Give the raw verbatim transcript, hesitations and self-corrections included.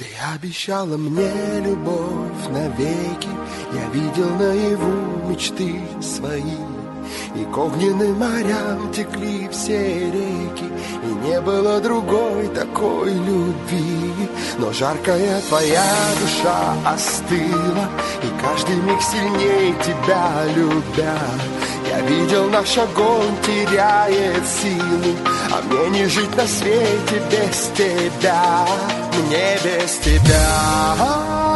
Ты обещала мне любовь навеки, я видел наяву мечты свои. И к огненным морям текли все реки, и не было другой такой любви. Но жаркая твоя душа остыла, и каждый миг сильнее тебя любя. Я видел, наш огонь теряет силу, а мне не жить на свете без тебя, мне без тебя.